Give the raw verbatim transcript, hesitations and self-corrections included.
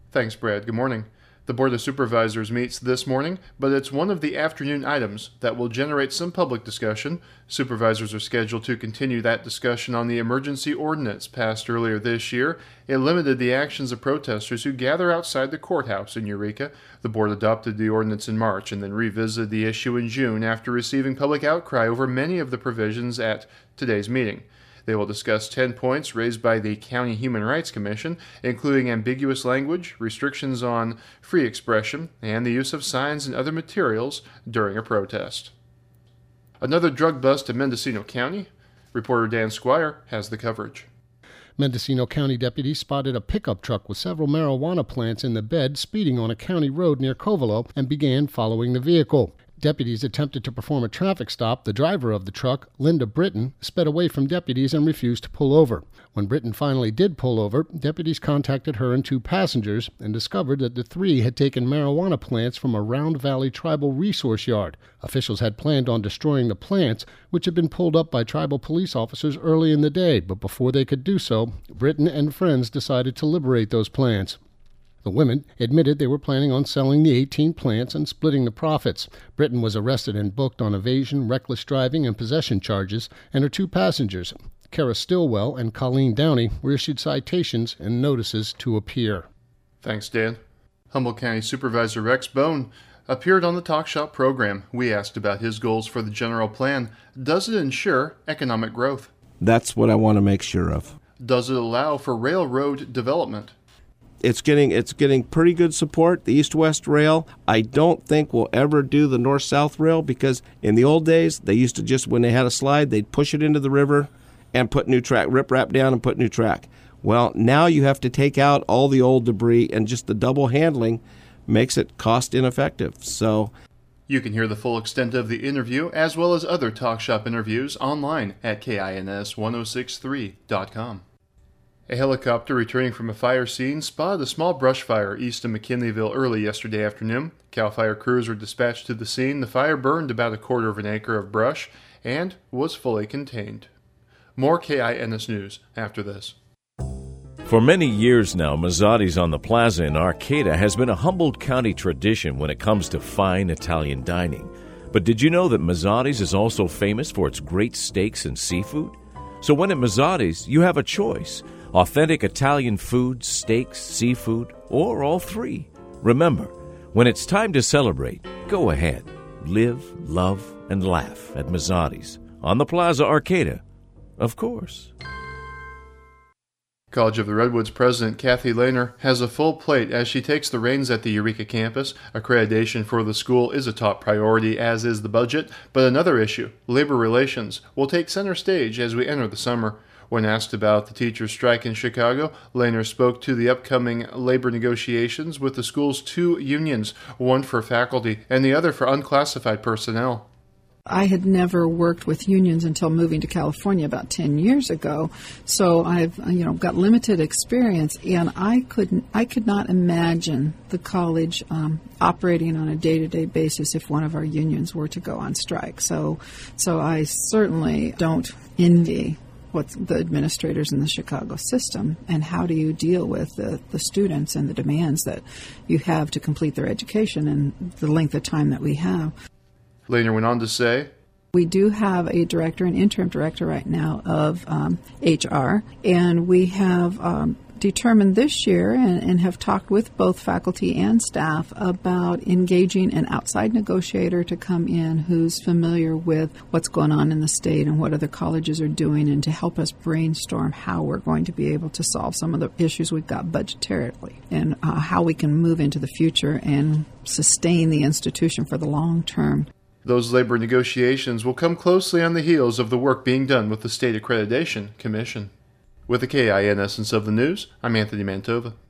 Thanks, Brad. Good morning. The Board of Supervisors meets this morning, but it's one of the afternoon items that will generate some public discussion. Supervisors are scheduled to continue that discussion on the emergency ordinance passed earlier this year. It limited the actions of protesters who gather outside the courthouse in Eureka. The board adopted the ordinance in March and then revisited the issue in June after receiving public outcry over many of the provisions at today's meeting. They will discuss ten points raised by the County Human Rights Commission, including ambiguous language, restrictions on free expression, and the use of signs and other materials during a protest. Another drug bust in Mendocino County. Reporter Dan Squire has the coverage. Mendocino County deputies spotted a pickup truck with several marijuana plants in the bed speeding on a county road near Covelo and began following the vehicle. Deputies attempted to perform a traffic stop. The driver of the truck, Linda Britton, sped away from deputies and refused to pull over. When Britton finally did pull over, deputies contacted her and two passengers and discovered that the three had taken marijuana plants from a Round Valley tribal resource yard. Officials had planned on destroying the plants, which had been pulled up by tribal police officers early in the day, but before they could do so, Britton and friends decided to liberate those plants. The women admitted they were planning on selling the eighteen plants and splitting the profits. Britton was arrested and booked on evasion, reckless driving, and possession charges, and her two passengers, Kara Stillwell and Colleen Downey, were issued citations and notices to appear. Thanks, Dan. Humboldt County Supervisor Rex Bone appeared on the Talk Shop program. We asked about his goals for the general plan. Does it ensure economic growth? That's what I want to make sure of. Does it allow for railroad development? It's getting it's getting pretty good support. The east-west rail, I don't think will ever do the north-south rail because in the old days, they used to just, when they had a slide, they'd push it into the river and put new track, rip wrap down and put new track. Well, now you have to take out all the old debris, and just the double handling makes it cost ineffective. So you can hear the full extent of the interview as well as other Talk Shop interviews online at K I N S ten sixty-three dot com. A helicopter returning from a fire scene spotted a small brush fire east of McKinleyville early yesterday afternoon. CAL FIRE crews were dispatched to the scene. The fire burned about a quarter of an acre of brush and was fully contained. More K I N S News after this. For many years now, Mazzotti on the Plaza in Arcata has been a Humboldt County tradition when it comes to fine Italian dining. But did you know that Mazzotti's is also famous for its great steaks and seafood? So when at Mazzotti's, you have a choice. Authentic Italian food, steaks, seafood, or all three. Remember, when it's time to celebrate, go ahead. Live, love, and laugh at Mazzotti's on the Plaza Arcata, of course. College of the Redwoods President Kathy Lehner has a full plate as she takes the reins at the Eureka campus. Accreditation for the school is a top priority, as is the budget, but another issue, labor relations, will take center stage as we enter the summer. When asked about the teachers' strike in Chicago, Lehner spoke to the upcoming labor negotiations with the school's two unions, one for faculty and the other for unclassified personnel. I had never worked with unions until moving to California about ten years ago, so I've you know got limited experience, and I couldn't I could not imagine the college um, operating on a day-to-day basis if one of our unions were to go on strike. So, so I certainly don't envy what's the administrators in the Chicago system, and how do you deal with the, the students and the demands that you have to complete their education and the length of time that we have. Lehner went on to say, we do have a director, an interim director right now of um, H R, and we have um, determined this year and, and have talked with both faculty and staff about engaging an outside negotiator to come in who's familiar with what's going on in the state and what other colleges are doing, and to help us brainstorm how we're going to be able to solve some of the issues we've got budgetarily, and uh, how we can move into the future and sustain the institution for the long term. Those labor negotiations will come closely on the heels of the work being done with the State Accreditation Commission. With the K I N Essence of the News, I'm Anthony Mantova.